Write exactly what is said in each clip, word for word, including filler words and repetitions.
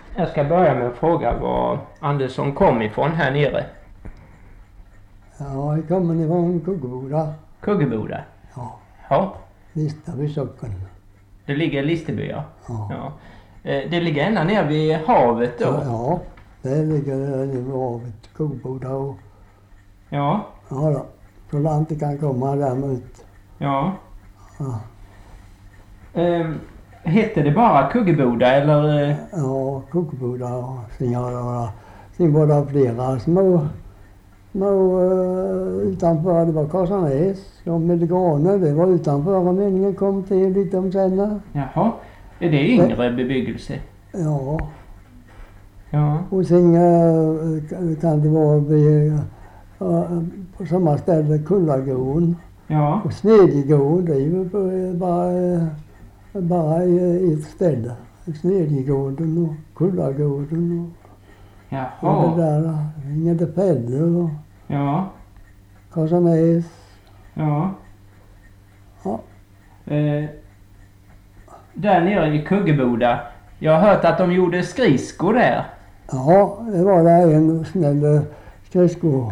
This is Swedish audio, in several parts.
Jag ska börja med att fråga var Andersson kom ifrån här nere. Ja, jag kommer ifrån Kuggeboda. Kuggeboda? Ja. Ja. Listerby socken. Det ligger i Listerby, ja. Ja. Ja. Det ligger ända ner vid havet då? Ja, ja, det ligger vid havet, Kuggeboda och... Ja. Ja då, så långt det kan komma däremot. Ja. Ja. Eh, heter det bara Kuggeboda eller? Ja, Kuggeboda och sen har det, sen var det flera små, små uh, utanför, det var Karlshamns och Medgrane, det var utanför och meningen kom till lite om sen. Jaha, är det yngre bebyggelse? Ja. Ja. Och sen uh, kan det vara vid, uh, på samma ställe Kullagården. Ja. Och Snedjegården, det är ju bara, bara ett ställe. Snedjegården och Kullagården och, Jaha. och det där. Ingetefälle och Ja. Karlshamns. Ja. Ja. Eh, där nere i Kuggeboda, jag har hört att de gjorde skridskor där. Ja, det var där en snäll skridsko.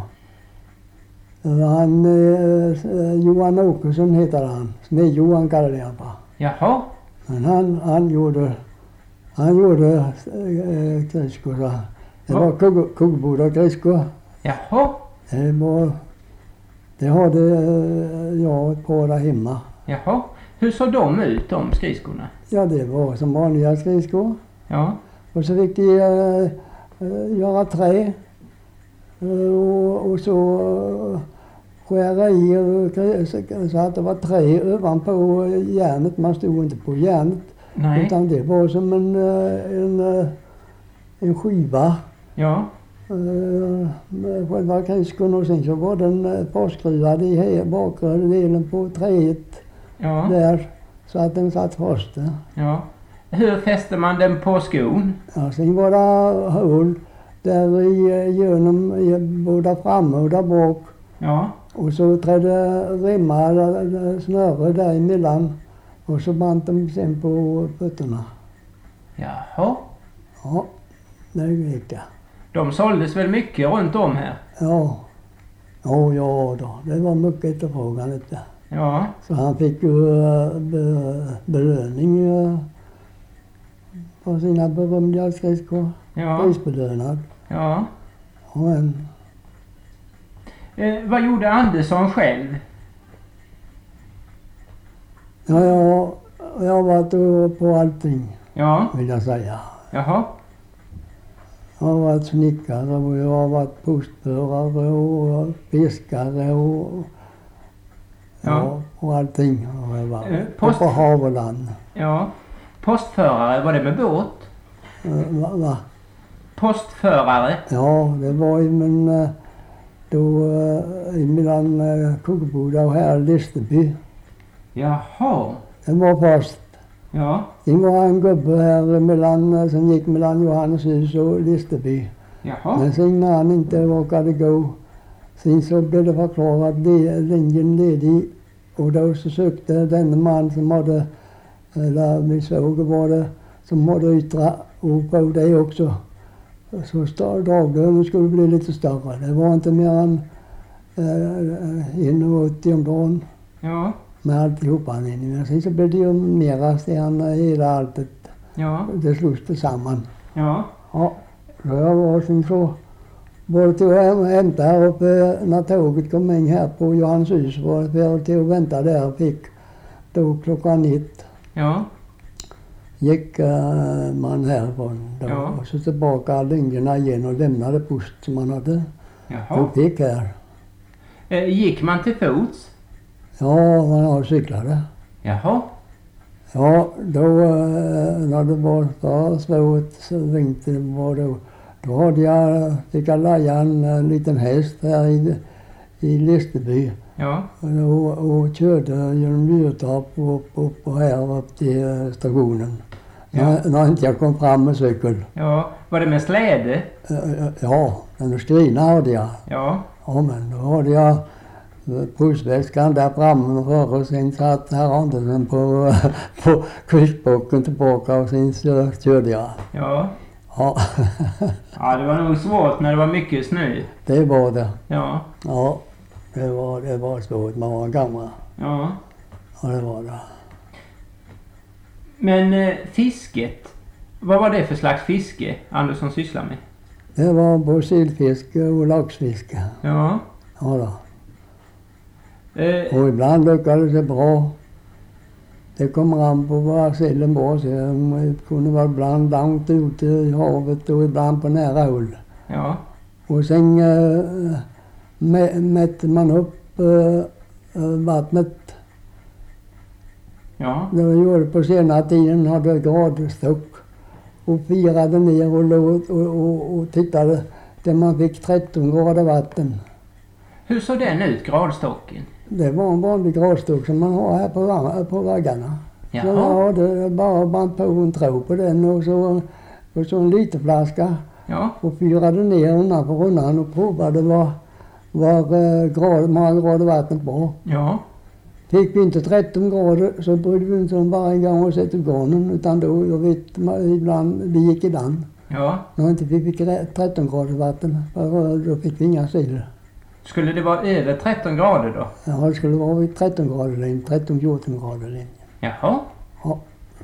Han, eh, Johan Åkesson heter han. Smed Johan kallade jag bara. Jaha. Men han, han gjorde, han gjorde eh, skridskor. Så. Det Va? var Kugg- Kuggeboda skridskor. Jaha. Det var, det hade eh, jag ett par där hemma. Jaha. Hur såg de ut, de skridskorna? Ja, det var som vanliga skridskor. Ja. Och så fick de eh, eh, göra trä. Eh, och, och så eh, skära i och, så, så att det var trä ovanpå järnet. Man stod inte på järnet. Nej. Utan det var som en, eh, en, eh, en skiva. Ja. Uh, med själva skridskon och sen så var den uh, påskruvad i he- bakre delen på träet Ja. där så att den satt fast där. Ja. Hur fäster man den på skon? Ja, sen var det hål där i, uh, genom i, både framme och där bak Ja. och så trädde rimmar, uh, snöre där emellan och så band de sen på fötterna. Jaha. Ja, det gick det. De såldes väl mycket runt om här? Ja, ja, ja då. Det var mycket efterfrågan detta. Ja. Så han fick ju uh, be, belöning uh, på sina berömda skridskor. Ja. Prisbelönad. Ja. Och en, Eh, vad gjorde Andersson själv? ja, jag, jag har varit uh, på allting Ja. vill jag säga. Jaha. Jag har varit snickare och jag har varit postförare och fiskare och Ja. ja, och allting har jag varit. Eh, Och post- på Haveland. Ja. Postförare, var det med båt? Uh, va, va? Postförare? Ja, det var ju men eh, då eh, mellan uh, Kuggeboda och här Listerby. Jaha. Det var först. Ja. Det var en gubbe här mellan, eh, som gick mellan Johanneshus och Listerby. Jaha. Men sen när han inte vågade gå, sen så blev det förklarat le- linjen ledig. Och då så sökte den man som hade, eller vi såg var det, som hade yttra och på det också. Så stå- dagen skulle bli lite större. Det var inte mer än eh, en och åttio om dagen Ja. med alltihopa. Men sen så blev det ju mera sen hela alltet. Ja. Det slogs tillsammans. Ja. Ja, så jag var sen så var det till att hämta här uppe när tåget kom in här på Johanneshus. Var det till att vänta där och fick då klockan ett. Ja. Gick uh, man härifrån då, Ja. och så tillbaka linjerna igen och lämnade post som man hade. Jaha. Och fick här. Eh, gick man till fots? Ja, man har cyklade. Jaha. Ja, då uh, när det var för svårt så vinter var då, då hade jag, fick jag leja en, en liten häst här i, i Listerby. Ja. Och, och körde genom Myrtorp och upp, upp och här upp till uh, stationen. Ja. När, när inte jag kom fram med cykel. Ja. Var det med släde? Uh, ja, den skrina hade jag. Ja. Ja, men då hade jag pussväskan där framme före och sen satt herr Andersson på, på kryssbocken tillbaka och sen så körde jag. Ja. Ja. Ja, det var nog svårt när det var mycket snö. Det var det. Ja. Ja, det var, det var svårt. Man var gammal. Ja. Ja, det var det. Men eh, fisket, vad var det för slags fiske Andersson sysslar med? Det var både sillfiske och laxfiske. Ja. Ja då. Eh, Och ibland lyckades det bra. Det kommer an på vad sillen var. Så det kunde vara ibland långt ute i havet och ibland på nära håll. ja. Och sen äh, mä, mätte man upp äh, vattnet. Ja. Det gjorde på senare tiden hade gradstock. Och firade ner och låg och, och, och tittade där man fick tretton grader vatten. Hur såg den ut, gradstocken? Det var en vanlig gradstock som man har här på, på väggarna. Jaha. Så jag hade bara band på en tråd på den och så, och så en liten flaska. Ja. Och fyrade ner undan för undan och provade var, var uh, grad, många grader vattnet var. Ja. Fick vi inte tretton grader så brydde vi inte om varje gång och sätta garnen utan då, jag vet, ibland, vi gick i land. Ja. När inte vi fick tretton grader vatten, för då fick vi inga sill. Skulle det vara över tretton grader då? Ja, det skulle vara vid tretton grader linje, tretton fjorton grader linje. Jaha. Ja.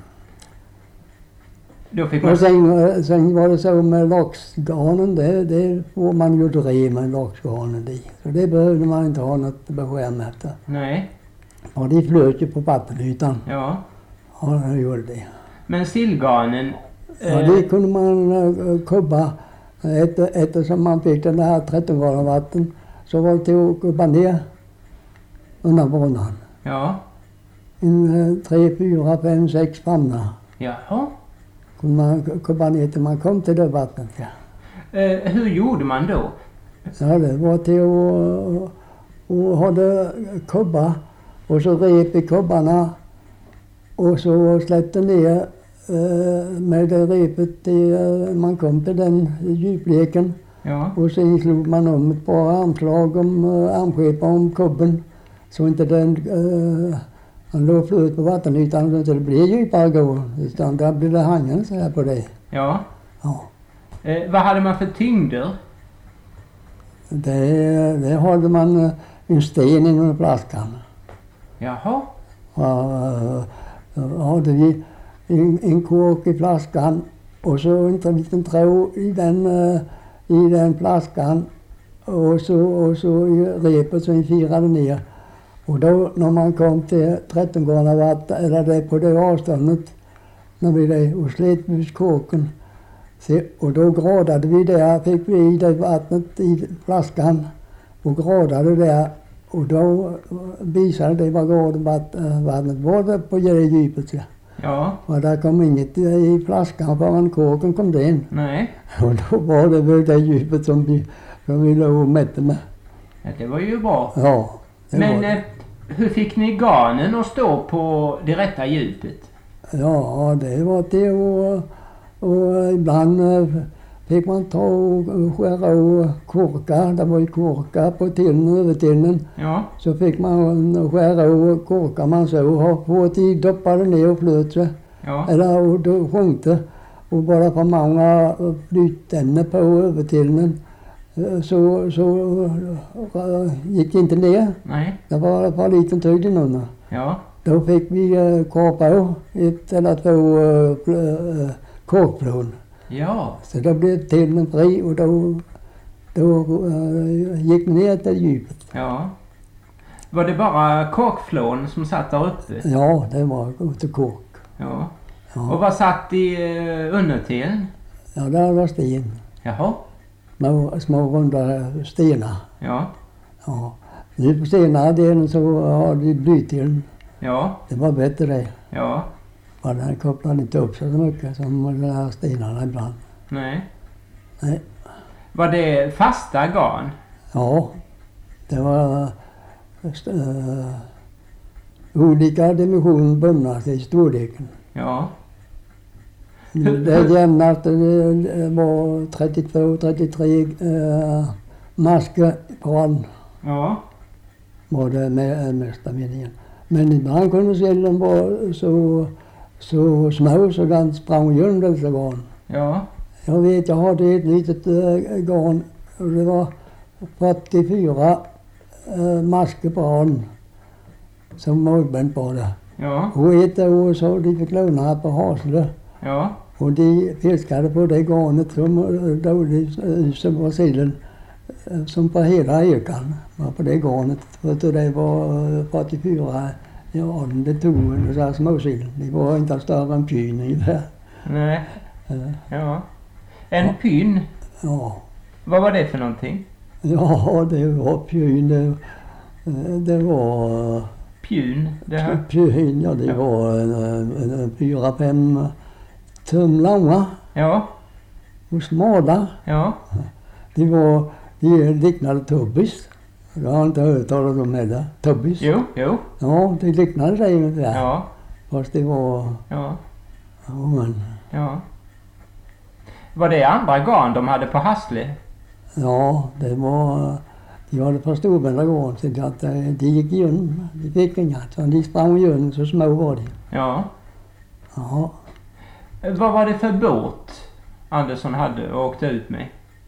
Då fick man... Och sen, sen var det så med laxgarnen, det, det får man ju drev med laxgarnen i. Så det behövde man inte ha något beskärm efter. Nej. Och de flöt ju på vattenytan. Ja. Ja, det gjorde det. Men sillgarnen... Ja, det kunde man uh, kubba. Efter, eftersom man fick den här tretton grader vatten så var det till att kubba ner undan på undan. Ja. En uh, tre, fyra, fem, sex famnar Jaha. kunde man kubba ner till man kom till det vattnet. Ja. Eh, hur gjorde man då? Ja, det var till att och hade kubba och så rep i kubbarna och så släppte ner eh, med det repet till eh, man kom till den djupleken. Ja. Och sen slog man om ett par armslag om uh, armskepar om kubben så inte den uh, han låg flöt på vattenytan så inte det blev djupare gå utan där blev det hangen så här på det. Ja. Ja. Eh, vad hade man för tyngder? Det, det hade man uh, en sten inom flaskan. Jaha. Ja, uh, hade vi en, en kork i flaskan och så en liten tråd i den uh, i den flaskan och så, och så i repet som vi firade ner. Och då när man kom till tretton grader vatten, eller det på det avståndet, när vi det och slet ut korken. Så, och då gradade vi där, fick vi i det vattnet i flaskan och gradade där. Och då visade det vad graden vattnet var på det djupet. Ja. Ja. Och där kom inget i flaskan förrän korken kom det in. Nej. Och då var det väl det djupet som vi, som vi låg och mätte med. Ja, det var ju bra. Ja, det Men var det. eh, hur fick ni garnen att stå på det rätta djupet? Ja, det var det och, och ibland eh, fick man ta och skära och korkar. Det var ju korkar på tillen, över tillen. Ja. Så fick man skära och korkar man så och ha på tid doppade ner och flöt sig. Ja. Eller och då sjönk det. Och bara för många flyttänder på övertillen så, så uh, gick det inte ner. Nej. Det var för liten tyngd inunder. Ja. Då fick vi uh, kapa av ett eller två uh, uh, korkplån. Ja. Så då blev tillen fri och då, då uh, gick det ner till djupet. Ja. Var det bara korkflån som satt där uppe? Ja, det var ute kork. Ja. Ja. Och vad satt i uh, undertelen? Ja, där var sten. Jaha. Små, små runda stenar. Ja. Ja. Nu på senare delen så har de blyteln. Ja. Det var bättre det. Ja. För den kopplade inte upp så mycket som de här stenarna ibland. Nej. Nej. Var det fasta garn? Ja. Det var äh, olika dimensioner bundna till storleken. Ja. Det jämnaste det var trettiotvå trettiotre äh, masker på den. Ja. Var det med, mesta meningen. Men ibland kunde sillen vara så, så små så den sprang genom dessa garn. Ja. Jag vet, jag hade ett litet äh, garn och det var fyrtiofyra äh, masker på rad som målbänt på det. Ja. Och ett år så de fick låna här på Hasle. Ja. Och de fiskade på det garnet som då huset var sidan som på hela ekan var på det garnet. För det var fyrtiofyra ja, det tog en sån här småsill. Det var inte större än pyn ungefär. Nej. Uh, Ja. En ja. pyn? Ja. Vad var det för någonting? Ja, det var pyn. Det, det var... Pyn? Det här? Pyn, ja det ja. var en, en, en fyra, fem tum långa. Ja. Och smala. Ja. De var, de liknade tubbis. Jag har inte hört talas om det. Tubbis. Jo, jo. Ja, de liknade sig ungefär. Ja. Fast det var... Ja. Ja, men... Ja. Var det andra garn de hade på Hasle? Ja, det var... De hade för storbända garn så att de gick igen. De fick inga. Så de sprang igen, så små var de. Ja. Ja. Vad var det för båt Andersson hade och åkte ut med?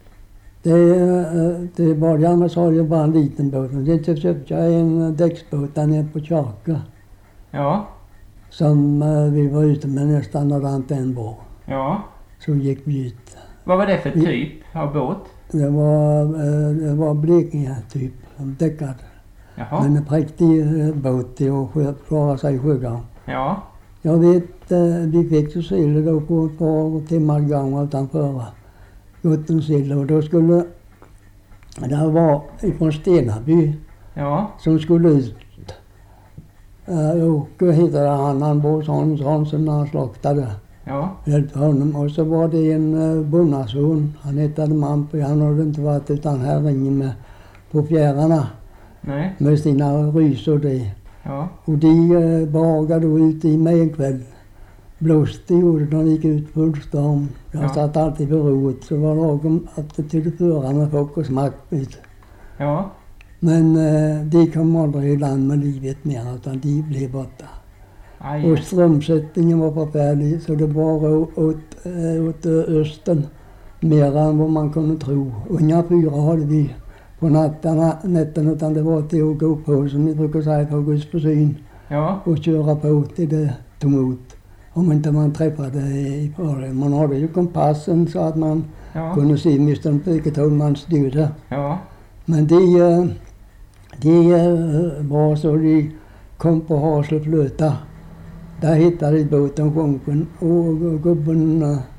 Det, det var jag med så det var en liten båt. Det köpte jag en däcksbåt där nere på Tjaka. Ja. Som vi var ute med nästan när den var. Ja. Så gick vi ut. Vad var det för typ av båt? Det var, det var Blekinge typ, däckad. Jaha. Men en präktig båt till att klara sig i sjögång. Ja. Jag vet, vi fick så sill då på ett par timmar gång utanför Gottensill. Och då skulle, det var ifrån Stenaby Ja. som skulle ut. Och då hittade han, han Bås Hans Hansen när han slaktade. Ja. Hjälpte honom. Och så var det en uh, bonnason. Han hittade man på, han hade inte varit utan här ringen med på fjärarna. Nej. Med sina rys och det. Ja. Och de uh, bagade då ut i mig en kväll. Blåste gjorde de gick ut full storm. Jag Ja. satt alltid vid roet så var lagom att det till föra med folk och smackbit. Ja. Men uh, de kom aldrig i land med livet mer utan de blev borta. Aj. Och strömsättningen var förfärlig så det var åt, åt, åt östen mer än vad man kunde tro. Och inga fyra hade vi på nattarna, nätten utan det var till att gå på som vi brukar säga på Guds försyn. Ja. Och köra på till det tog emot. Om inte man träffade i början. Man hade ju kompassen så att man Ja. kunde se misstänkt på vilket håll man styrde. Ja. Men de, de var så de kom på Hasle flöta. Där hittade de båten sjunken och gubben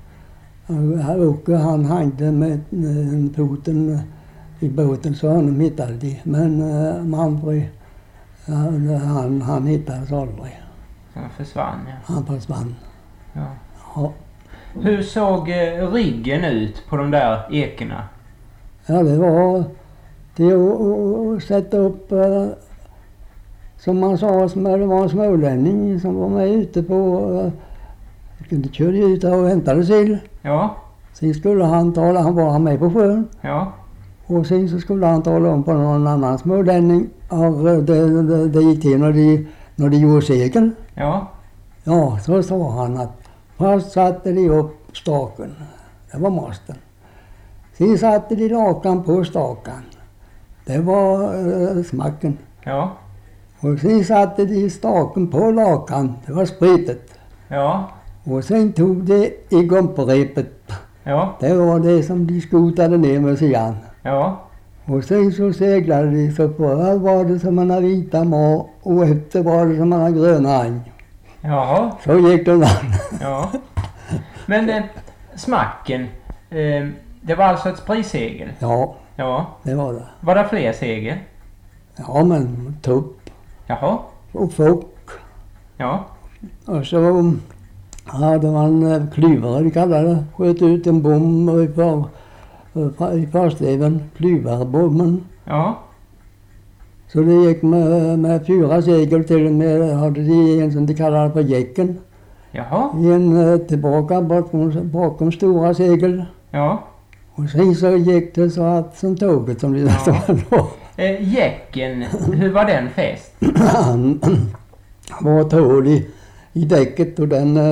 uh, Åke han hängde med uh, foten i båten så honom hittade de. Men uh, Manfred uh, han, han hittades aldrig. Så han försvann, ja. Han försvann. Ja. Ja. Hur såg eh, riggen ut på de där ekerna? Ja, det var det att sätta upp uh, som man sa, det var en smålänning som var med ute på, uh, de körde ut och hämtade sill. Ja. Sen skulle han tala, han var med på sjön. Ja. Och sen så skulle han tala om på någon annan smålänning. Och det, det, det gick till när de, när de gjorde segel. Ja. Ja, så sa han att först satte de upp staken. Det var masten. Sen satte de lakan på staken. Det var uh, smacken. Ja. Och sen satte de staken på lakan. Det var spritet. Ja. Och sen tog de i gumperepet. Ja. Det var det som de skotade ner med sidan. Ja. Och sen så seglade de så förr var det som en vita mar och efter var det som en gröna agn. Jaha. Så gick det där. Ja. Men eh, smacken, eh, det var alltså ett spritsegel? Ja, Ja. det var det. Var det fler segel? Ja, men tupp Jaha. och fock. Ja. Och så hade man eh, klyvare, de kallade det. Sköt ut en bom i, för, i försteven, klyvarebommen. Ja. Så det gick med, med fyra segel till och med, hade de en som de kallade för jäcken. Jaha. En eh, tillbaka bakom, bakom stora segel. Ja. Och sen så gick det så att som tåget som det Ja. stod då. Eh, jäcken, hur var den fäst? Han var ett hål i, i däcket och den eh,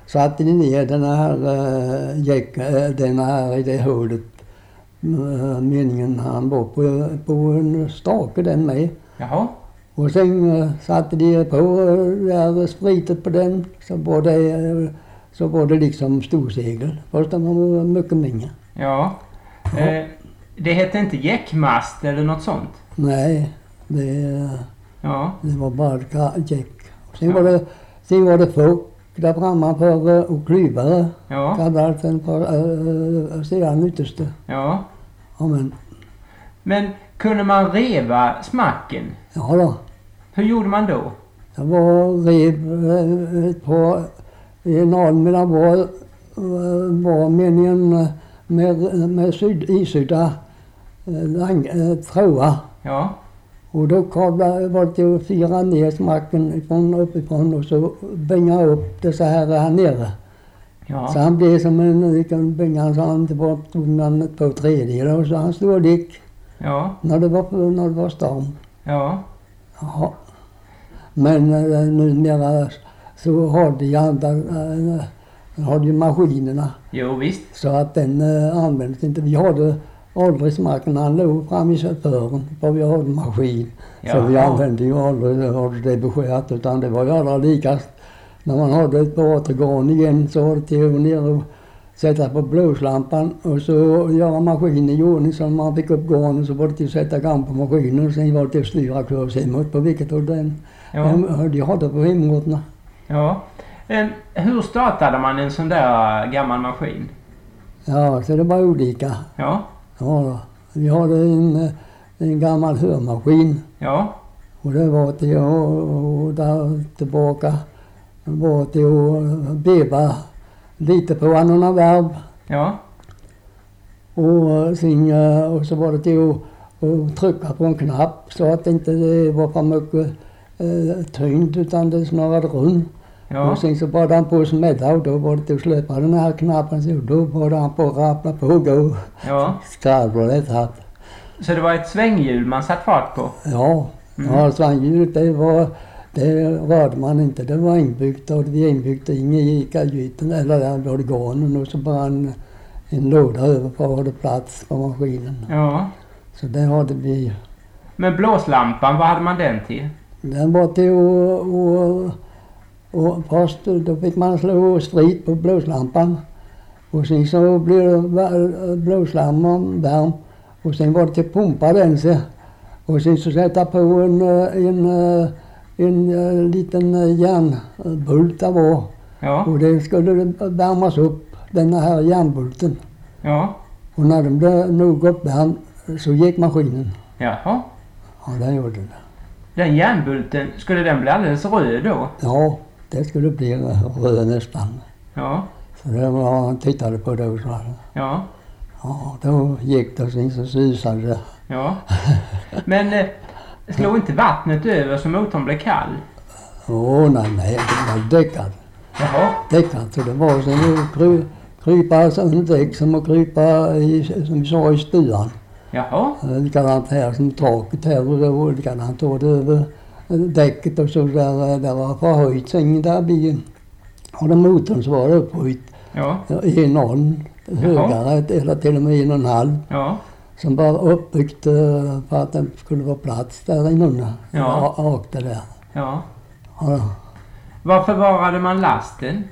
satte de ner den här uh, jäck, uh, den här i det hålet. Uh, meningen han var på, på en stake den med. Jaha. Och sen uh, satte de på uh, där spritet på den, så var det, uh, så var det liksom storsegel. Fast den var mycket mindre. Ja. Ja. Eh, det hette inte jäckmast eller något sånt? Nej, det, uh, Ja. det var bara ett jäck. Sen, Ja. var det, sen var det folk där framme för uh, och klyvare. Ja. Kallades den för uh, sedan ytterste. Ja. Ja, men, Men kunde man reva smacken? ja då. Hur gjorde man då? Jag var rev uh, på en alm där var, uh, var meningen uh, med, med syd, isydda uh, uh, trådar. Ja. Och då kavlade var det till att fira ner smacken ifrån uppifrån och så bänga upp det så här här nere. Ja. Så han blev som en liten bänga, så han var tvungen två tredjedelar och så han stod och gick Ja. när det var, när det var storm. Ja. Jaha. Men äh, numera så har de andra, äh, har de maskinerna Jo, visst. så att den äh, används inte. Vi hade aldrig smaken, han låg fram i chauffören för vi hade maskin. Ja. Så vi använde ju aldrig aldrig det beskärt utan det var ju alla likast. När man hade ett par återgång igen så var det till att ner och sätta på blåslampan och så göra maskinen i ordning så man fick upp gården så var det till att sätta gång på maskinen och sen var det till att styra kurs hemåt på vilket av den Ja. de hade på hemorterna. Ja. Eh, hur startade man en sån där gammal maskin? Ja, så det var olika. Ja. Ja, då. Vi hade en, en gammal hörmaskin Ja. och det var till att och där tillbaka var till att beva lite på andra värv. Ja. Och, sen, och så var det till att, att trycka på en knapp så att inte det var för mycket eh, tyngd utan det snarare runt. Ja. Och sen så var han på att smälla och då var det till att släppa den här knappen så då var han på att rappla på och gå. Ja. Skravlet här. Så det var ett svänghjul man satt fart på? Ja, Mm. ja svänghjulet det var, det rörde man inte. Det var inbyggt och det var inbyggt in i kahytten eller där var det gården och så bara en, en låda över för att ha det plats på maskinen. Ja. Så det hade vi. Men blåslampan, vad hade man den till? Den var till att och, och först då fick man slå sprit på blåslampan och sen så blev det blåslampan varm och sen var det till att pumpa den så och sen så sätta på en, en, en, en liten järnbult där var Ja. och det skulle värmas upp den här järnbulten Ja. och när den blev nog uppvärmd så gick maskinen. Jaha. Ja, den gjorde det. Den järnbulten, skulle den bli alldeles röd då? Ja, det skulle bli röd nästan. Ja. Så det var han tittade på det och så. Ja. Ja, då gick det och sen så susade det. Ja. Men eh, slog inte vattnet över så motorn blev kall? Åh nej, nej, det var däckat. Jaha. Däckat, så det var som att kry, krypa som däck, som att krypa i, som vi sa i stugan. Jaha. Likadant här som taket här och det var likadant var det över däcket och så där, där var förhöjt sen där bilen. Och den motorn så var det upphöjt. Ja. En arm högre eller till och med en och en halv. Ja. Som var uppbyggt uh, för att den skulle vara plats där inne. Ja. Rakt det där. Ja. Ja. Var förvarade man lasten?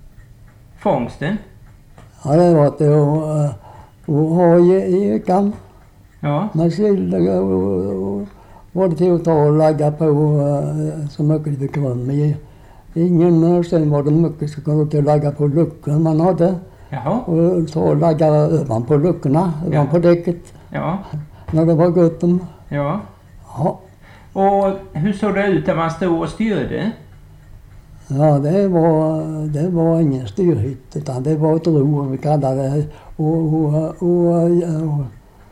Fångsten? Ja, det var till att, uh, att ha i ekan Ja. med sill och, och, och var det till att ta och lägga på uh, så mycket det kom i. Ingen, och sen var det mycket som kunde till att lägga på luckorna man hade. Jaha. Och ta och lägga ovanpå luckorna, Ja. ovanpå däcket. Ja. När det var gott om. Ja. Ja. Och hur såg det ut när man stod och styrde? Ja, det var, det var ingen styrhytt utan det var ett ror, vi kallade det, och, och, och, och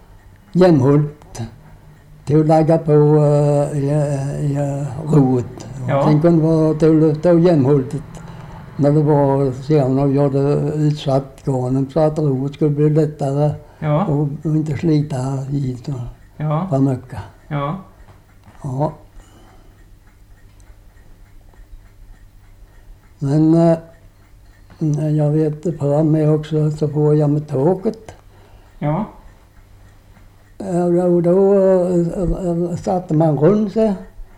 jämhult till att lägga på uh, i, i roet. Ja. Sen kunde det vara till att ta jämhultet när det var sedan när vi hade utsatt garnen så att roet skulle bli lättare Ja. och, och inte slita hit och Ja. för mycket. Ja. Ja. Men, Mm, Jag vet för mig också så får jag med tåget. Ja. Eh, Och då eh, satte man runt sig.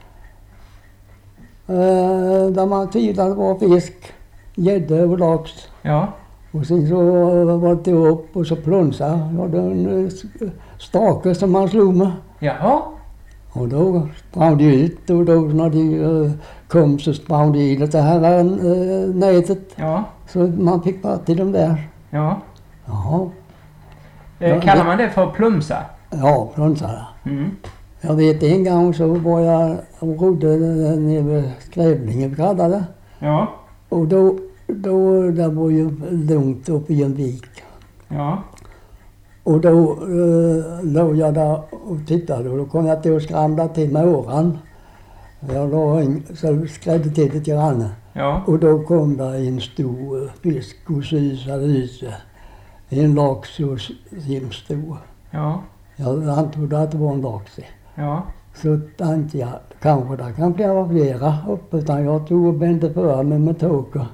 Eh, Där man tvivlade var fisk, gädde och lax. Ja. Och sen så var det upp och så plunsa. Jag hade en eh, stake som man slog med. Jaha. Och då sprang de ut och då när de eh, kom så sprang de i det här eh, nätet. Ja. Så man fick bara till dem där. Ja. Jaha. Eh, Ja, kallar det- man det för plumsa? Ja, plunsa. Mm. Jag vet en gång så var jag och rodde nere vid Skrävlinge, vi kallade det. Ja. Och då, då det var ju lugnt uppe i en vik. Ja. Och då eh, låg jag där och tittade och då kom jag till att skramla till med åran. Jag la in, så skrädde till lite grann. Ja. Och då kom där en stor fisk och susade ut sig. En lax så stor. Ja. Jag antog att det var en lax. Ja. Så tänkte jag, kanske det kan bli flera uppe. Utan jag tog och bände för mig med tåget.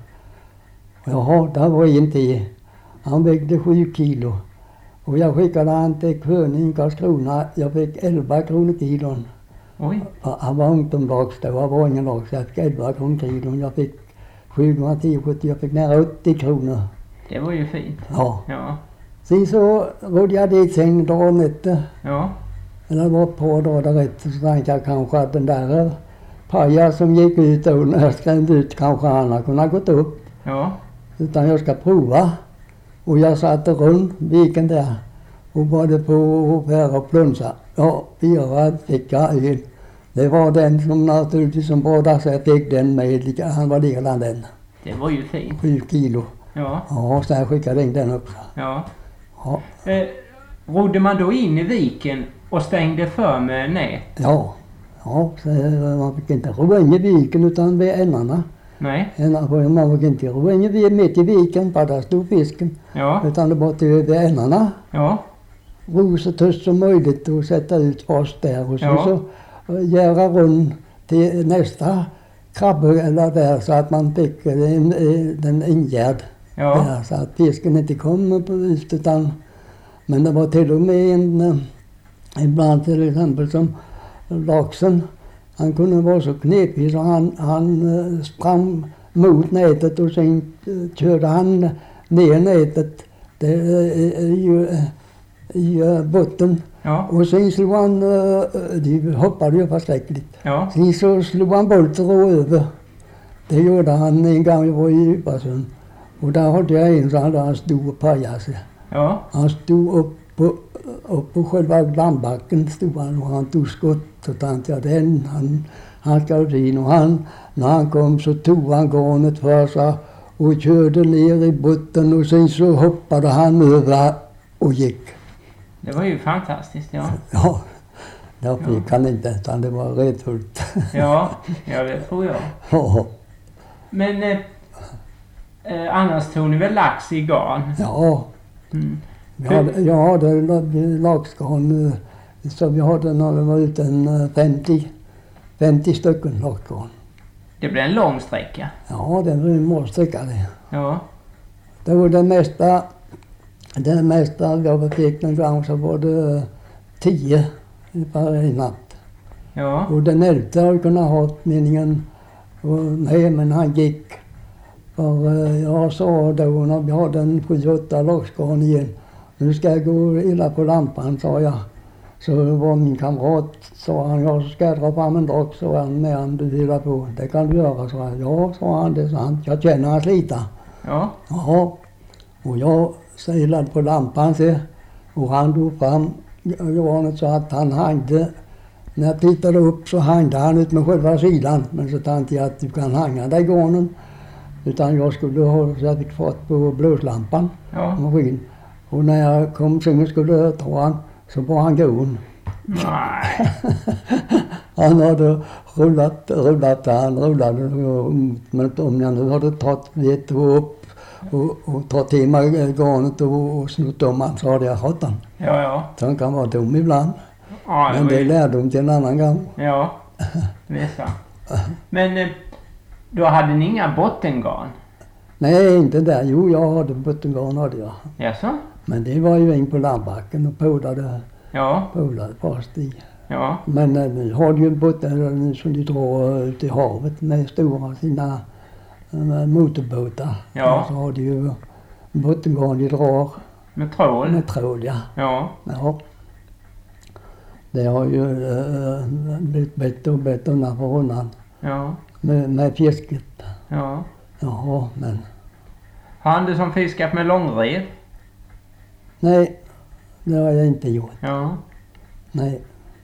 Jaha, där var en till. Han vägde sju kilo. Och jag skickade han till König i Karlskrona. Jag fick elva kronor kilon. Oj. Ja, han var ungdomslags då, han var ingen lags. Jag fick elva kronor kilon. Jag fick sju gånger tio, sjuttio, jag fick nära åttio kronor. Det var ju fint. Ja. Ja. Sen så rodde jag dit sen dagen efter. Ja. Eller det var ett par dagar efter så tänkte jag kanske att den där paja som gick ut då när jag skrämde ut kanske han har kunnat gått upp. Ja. Utan jag ska prova. Och jag satte runt viken där och började på och och plunsa. Ja, fyra fick jag en. Det var den som naturligtvis som båda så jag fick den med. lika- Han var likadan den. Det var ju fint. Sju kilo. Ja. Ja, så jag skickade in den också. Ja. Ja, Eh, rodde man då in i viken och stängde för med nät? ja. Ja, så eh, man fick inte ro in i viken utan vid ändarna. Nej. Ändarna, man fick inte ro in i vi- mitt i viken för där stod fisken. Ja. Utan det var till vid ändarna. Ja. Ro så tyst som möjligt och sätta ut fast där. Och så, Ja. så eh, göra runt till nästa krabbe eller där så att man fick eh, den, eh, den ingärd. Ja. Där, så att fisken inte kom på ut utan. Men det var till och med en, eh, ibland till exempel som laxen. Han kunde vara så knepig så han, han eh, sprang mot nätet och sen eh, körde han ner nätet det, eh, i, eh, i eh, botten. Ja. Och sen slog han, eh, de hoppade ju förskräckligt. Ja. Sen så slog han bolten över. Det gjorde han en gång jag var i Djupasund. Och där hade jag en så hade han stor pajas. Ja. Han stod upp på, upp på själva landbacken stod han och han tog skott. Så tänkte jag den, han, han ska in och han, när han kom så tog han garnet för sig och körde ner i botten och sen så hoppade han över och gick. Det var ju fantastiskt, ja. Ja, där fick han inte utan det var rätt fullt. Ja, ja det tror jag. Ja, Men eh, eh, annars tog ni väl lax i garn? ja. Mm. Jag hade, jag hade laxgarn eh, så vi hade när vi var ute en eh, femtio, femtio stycken laxgarn. Det blev en lång sträcka. Ja, det var en målsträcka det. Ja. Det var det mesta, det mesta jag fick någon gång så var det tio per natt. Ja. Och den äldste har kunnat ha meningen och nej men han gick. För eh, jag sa då när vi hade en sju, åtta laxgarn igen. Nu ska jag gå illa på lampan, sa jag. Så var min kamrat, sa han, jag ska dra fram en drack, sa han, med han du vill på. Det kan du göra, sa jag. Ja, sa han, det sa han. Jag känner han slita. Ja. Jaha. Och jag silade på lampan se. Och han drog fram garnet så att han hängde. När jag tittade upp så hängde han ut med själva sidan. Men så tänkte jag att du kan hänga dig garnen. Utan jag skulle ha så jag fick fart på blåslampan. Ja. Maskin. Och när jag kom sen och skulle ta han så var han gone. Nej. Han hade rullat, rullat, han rullade. och- Men om jag nu hade tagit vet upp och, och tagit till mig garnet och, och snott om han så hade jag fått han. Ja, ja. Så han kan vara dum ibland. Ja, Men var det är ju- lärdom till en annan gång. Ja, det är sant. Men eh, då hade ni inga bottengarn? Nej, inte där. Jo, jag hade bottengarn hade jag. Jaså? Men det var ju in på landbacken och polade, Ja. polade fast i. Ja. Men äh, nu har du ju botten som de drar ut i havet med stora sina äh, motorbåtar. Ja. Och så har de ju bottengarn de drar Med trål? med trål, ja. Ja. Ja. Det har ju äh, blivit bättre och bättre undan för undan Ja. med, med fisket. Ja. Jaha, men Har Andersson fiskat med långrev? nej, det har jag inte gjort. Ja. Nej,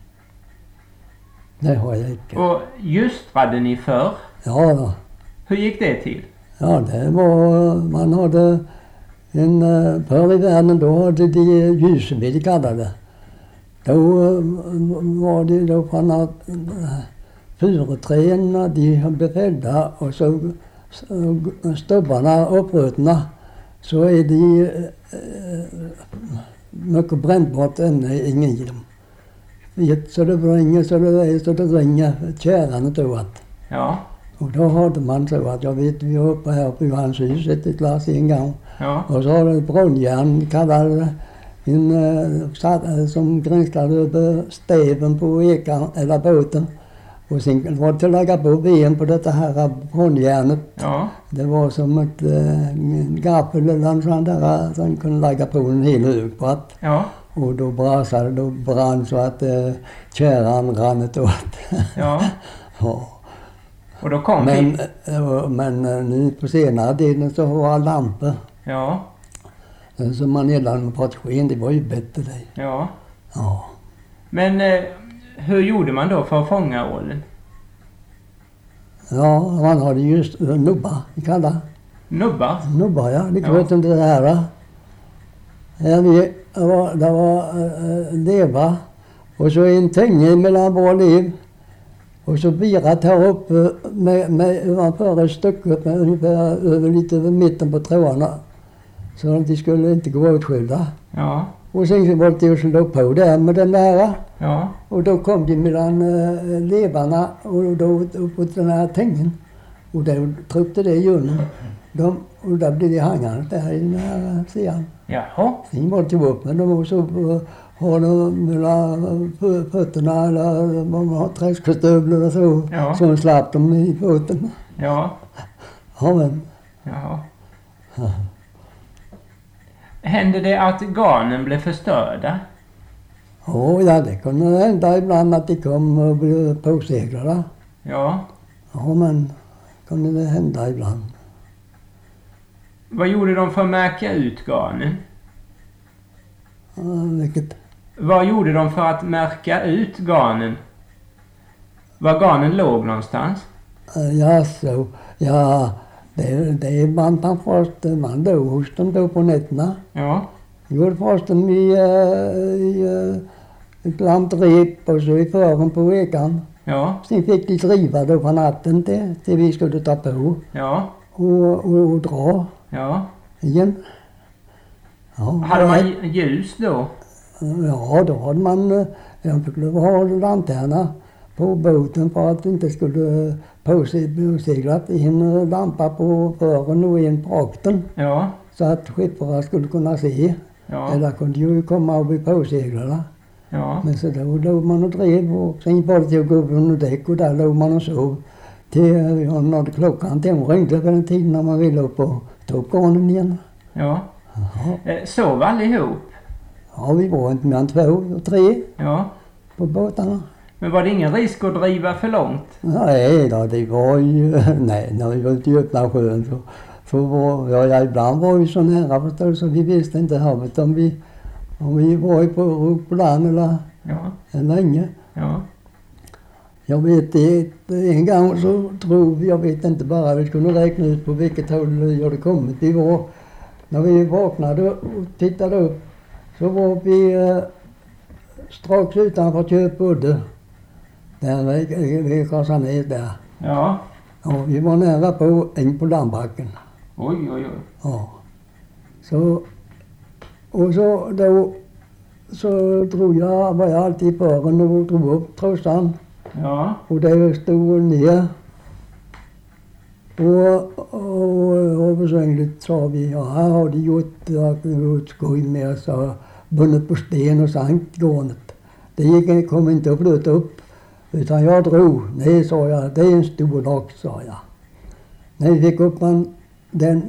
det har jag inte. Och ljustrade ni förr? Ja då. Hur gick det till? Ja, det var, man hade en, eh, förr i världen då hade de ljusved kallade. Då eh, var det då från att eh, furuträden de blev fällda och så så stubbarna upprutna så är de eh, mycket brännbart inne i dem. Vet, så det ringer så det är så det ringer kärran och då att. Ja. Och då hade man så att jag vet vi var uppe här på Johanshuset ett glas en gång. Ja. Och så har det bronnjärn kallade en uh, satt, som grinslade över stäven på ekan eller båten. Och sen var det till att lägga på ben på detta här bronnjärnet. Ja. Det var som ett uh, gaffel eller en sån där som kunde lägga på en hel hög på att. Ja. Och då brasade, då brann så att uh, kärran rann ett åt. Ja. Ja. Och då kom Men, vi. eh, men eh, nu på senare tiden så var lampor. Ja. Eh, Så man eldade med fotogen, det var ju bättre det. Ja. Ja. Men eh, hur gjorde man då för att fånga ålen? Ja, man hade just uh, nubbar, vi kallar Nubbar? nubbar, ja. Det Ja. vet inte det här. va? Ja, vi, det var, det var uh, leva och så en tänge mellan våra liv. Och så virat här uppe med, med ovanför ett stycke med ungefär över, lite över mitten på trådarna. Så att de skulle inte gå åtskilda. Ja. Och sen så var det ju så låg på där med den där. Ja. Och då kom de mellan uh, levarna och då på den här tängen. Och då tryckte det i junnen. De, och där blev de hangande där i den här sidan. Jaha. Sen var det till upp men de var så uh, har de mellan fötterna eller man har träskostövlar och så. Ja. Så slapp de i foten. Ja. Ja men. Jaha. Hände det att garnen blev förstörda? Oh, ja, det kunde hända ibland att de kom och blev påseglade. Ja. Ja, men kunde det hända ibland. Vad gjorde de för att märka ut garnen? Ja, vilket? Vad gjorde de för att märka ut garnen? Var garnen låg någonstans? Ja, så. Ja, det, det är man man först, man låg hos dem då på nätterna. Ja. Gjorde först dem i, uh, i uh, ett lamt rep och så i fören på ekan. Ja. Sen fick de driva då på natten till, till vi skulle ta på Ja. och, och, och dra Ja. igen. Ja, Hade man ljus då? Ja, då hade man, eh, jag fick lov att ha lanterna på båten för att det inte skulle påseglat en eh, lampa på fören och en på akten. Ja. Så att skepparna skulle kunna se. Ja. Eller kunde ju komma och bli påseglade. Ja. Men så då låg man och drev och sen var det till att gå under däck och där låg man och sov. Till ja, när klockan den ringde på den tiden när man ville upp och ta upp garnen igen. Ja. Jaha. Eh, Sov allihop? Ja, vi var inte mer än två och tre Ja. på båtarna. Men var det ingen risk att driva för långt? Nej då, det var ju, nej, när vi var ute i öppna sjön så, så var, ja, ja, ibland var vi så nära förstås så vi visste inte havet om vi, om vi var på, på land eller, Ja. eller länge. Ja. Jag vet det, en gång så tror vi, jag vet inte bara, vi skulle räkna ut på vilket håll jag hade kommit. Vi var, när vi vaknade och tittade upp så var vi eh, strax utanför Köpudde. Där vid Karlshamn där. Ja. Ja, vi var nära på in på landbacken. Oj, oj, oj. Ja. Så, och så då så drog jag, var jag alltid i fören och drog upp trossan. Ja. Och där stod ner. Och, och, och översöngligt, sa vi. Ja, här har de gjort, gjort skoj med oss och bundet på sten och sank garnet. Det gick, kom inte att flytta upp. Utan jag drog. Nej, sa jag. Det är en stor lock, sa jag. När vi fick upp man, den,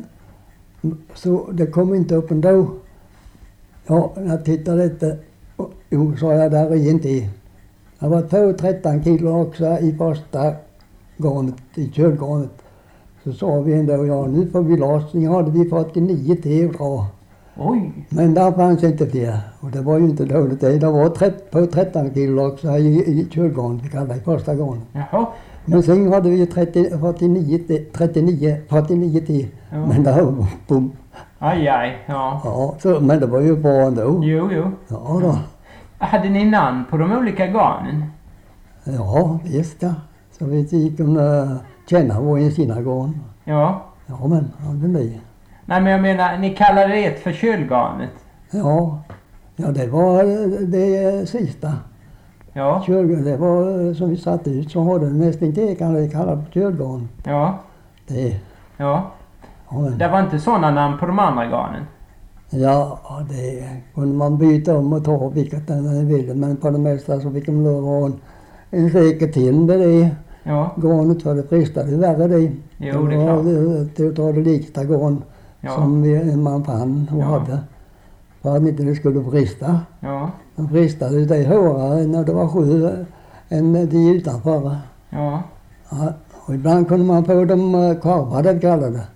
så det kom inte upp ändå. Ja, jag tittade lite. Jo, sa jag, där är inte i. Det var två tretton kilo också i första garnet, i kölgarnet. Så sa vi ändå, ja nu får vi loss. Nu hade vi fyrtionio till att dra. Oj! Men där fanns inte fler. Och det var ju inte dåligt det. Det var tretton, på tretton kilo också i, i kölgarnet, vi kallade det första garnet. Jaha. Men sen hade vi ju trettio, fyrtionio, trettionio, fyrtionio till. Ja. Men där var bom. Aj, aj, ja. Ja, så, men det var ju bra ändå. Jo, jo. Ja då. Hade ni namn på de olika garnen? Ja, visst ja. Så vi kunde känna vad i sina garn. Ja. Ja, men hade ni. Nej, men jag menar, ni kallade det ett för kölgarnet. Ja, ja det var det sista. Ja. Kölgarn, det var som vi satt ut så hade det nästan inte kan det kallas för kölgarn. Ja. Det. Ja. Ja, men, Det var inte sådana namn på de andra garnen? ja, det kunde man byta om och ta vilket den ville. Men på det mesta så fick de lov att ha en, en säker till med det. Ja. Garnet för det fristade värre det. Jo, det är klart. Det var det liksta garn Ja. som vi, man fann och Ja. hade. För att inte det skulle frista. Ja. De fristade det hårdare när det var sju än de utanför. Ja. Ja, och ibland kunde man få dem karvade, kallade det.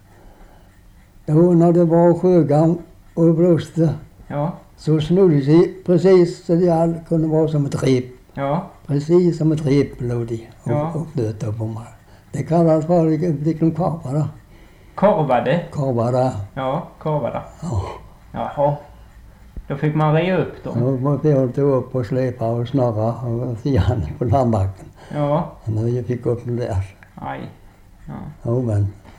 Då när det var sjögång och blåste Ja. så snodde de precis så de all kunde vara som ett rep. Ja. Precis som ett rep låg de och, Ja. och flöt upp om. Det kallades för de karvade. Korvade? Karvade. Ja, korvade. Ja. Jaha. Då fick man re upp dem? Då måste jag ta upp och släpa och snurra och sian på landbacken. Ja. Och när vi fick upp den där. Aj. Ja. Ja, men